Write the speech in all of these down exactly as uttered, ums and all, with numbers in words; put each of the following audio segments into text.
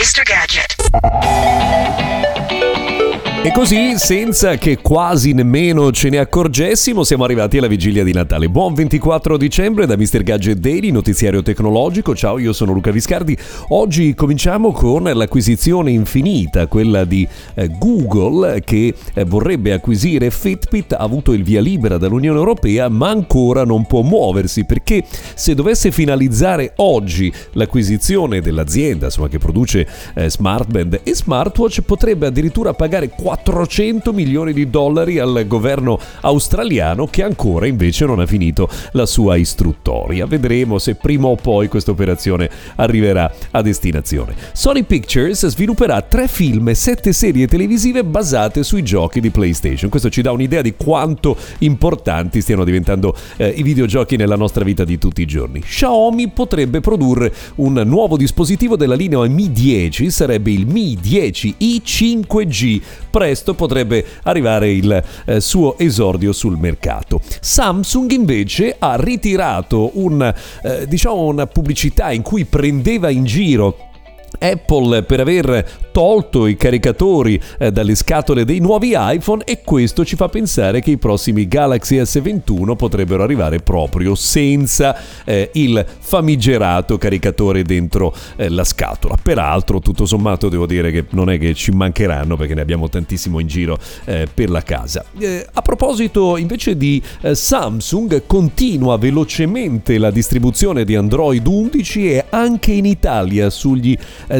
mister Gadget. E così, senza che quasi nemmeno ce ne accorgessimo, siamo arrivati alla vigilia di Natale. Buon ventiquattro dicembre da mister Gadget Daily, notiziario tecnologico. Ciao, io sono Luca Viscardi. Oggi cominciamo con l'acquisizione infinita, quella di eh, Google, che eh, vorrebbe acquisire Fitbit. Ha avuto il via libera dall'Unione Europea, ma ancora non può muoversi, perché se dovesse finalizzare oggi l'acquisizione dell'azienda, insomma, che produce eh, smartband e smartwatch, potrebbe addirittura pagare quattrocento milioni di dollari al governo australiano, che ancora invece non ha finito la sua istruttoria. Vedremo se prima o poi questa operazione arriverà a destinazione. Sony Pictures svilupperà tre film e sette serie televisive basate sui giochi di PlayStation. Questo ci dà un'idea di quanto importanti stiano diventando eh, i videogiochi nella nostra vita di tutti i giorni. Xiaomi potrebbe produrre un nuovo dispositivo della linea Mi dieci, sarebbe il Mi dieci i cinque G. Presto potrebbe arrivare il eh, suo esordio sul mercato. Samsung invece ha ritirato un, eh, diciamo una pubblicità in cui prendeva in giro Apple per aver tolto i caricatori eh, dalle scatole dei nuovi iPhone, e questo ci fa pensare che i prossimi Galaxy S ventuno potrebbero arrivare proprio senza eh, il famigerato caricatore dentro eh, la scatola. Peraltro, tutto sommato, devo dire che non è che ci mancheranno, perché ne abbiamo tantissimo in giro eh, per la casa. Eh, a proposito invece di eh, Samsung, continua velocemente la distribuzione di Android undici, e anche in Italia sugli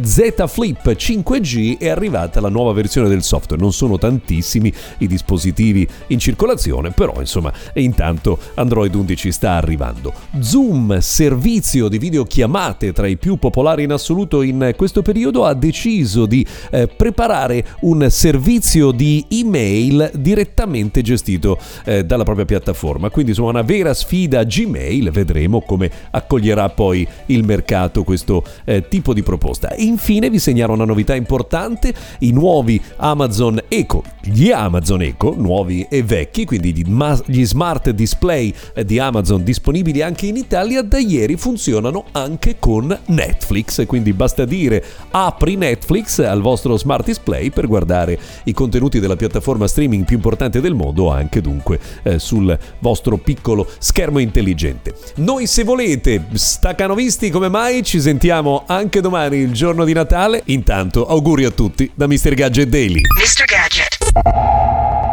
Z Flip cinque G è arrivata la nuova versione del software. Non sono tantissimi i dispositivi in circolazione, però insomma intanto Android undici sta arrivando. Zoom, servizio di videochiamate tra i più popolari in assoluto in questo periodo, ha deciso di eh, preparare un servizio di email direttamente gestito eh, dalla propria piattaforma, quindi insomma una vera sfida a Gmail. Vedremo come accoglierà poi il mercato questo eh, tipo di proposta. Infine vi segnalo una novità importante: i nuovi Amazon Echo, gli Amazon Echo nuovi e vecchi, quindi gli, ma- gli smart display di Amazon disponibili anche in Italia, da ieri funzionano anche con Netflix, quindi basta dire apri Netflix al vostro smart display per guardare i contenuti della piattaforma streaming più importante del mondo, anche dunque eh, sul vostro piccolo schermo intelligente. Noi, se volete, staccanovisti come mai, ci sentiamo anche domani, il giorno di Natale. Intanto auguri a tutti da mister Gadget Daily. mister Gadget.